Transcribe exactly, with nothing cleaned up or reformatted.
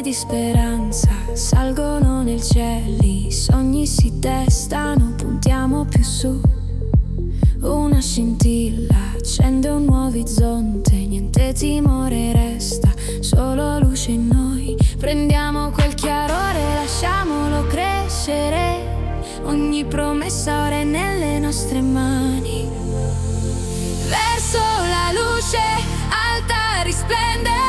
di speranza salgono nel cielo, i sogni si testano, puntiamo più su. Una scintilla accende un nuovo orizzonte, niente timore resta, solo luce in noi. Prendiamo quel chiarore, lasciamolo crescere, ogni promessa ora è nelle nostre mani. Verso la luce alta risplende